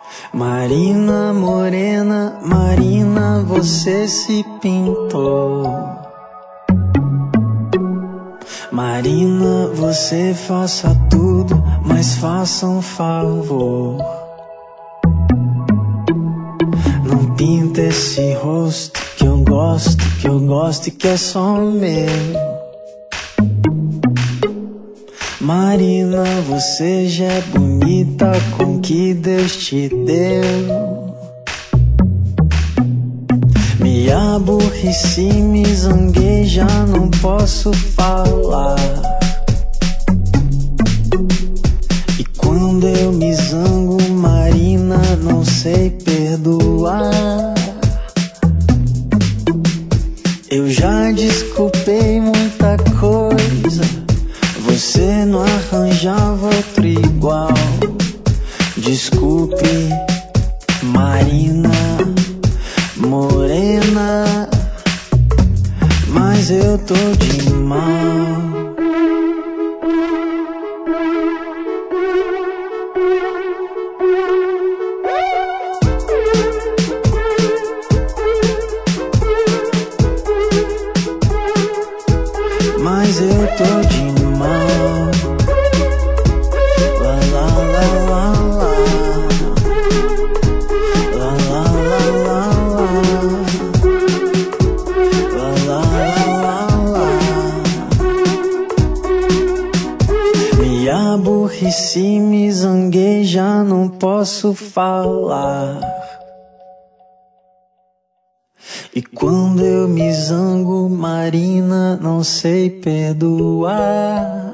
Marina morena, Marina, você se pintou. Marina, você faça tudo, mas faça um favor. Não pinta esse rosto que eu gosto e que é só meu. Marina, você já é bonita com o que Deus te deu. Me aborreci, me zanguei, já não posso falar. E quando eu me zango, Marina, não sei perdoar. Eu já desculpei muita coisa, você não arranjava outro igual. Desculpe, Marina morena, mas eu tô de mal. Mas eu tô de mal. La la la la la. La la la la la. La la la la la. Me aborreci, me zanguei, já não posso falar. E quando eu me zango, Marina, não sei perdoar.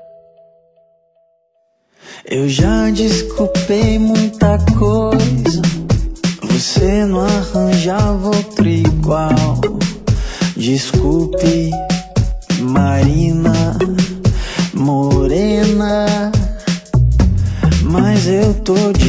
Eu já desculpei muita coisa, você não arranjava outro igual. Desculpe, Marina morena, mas eu tô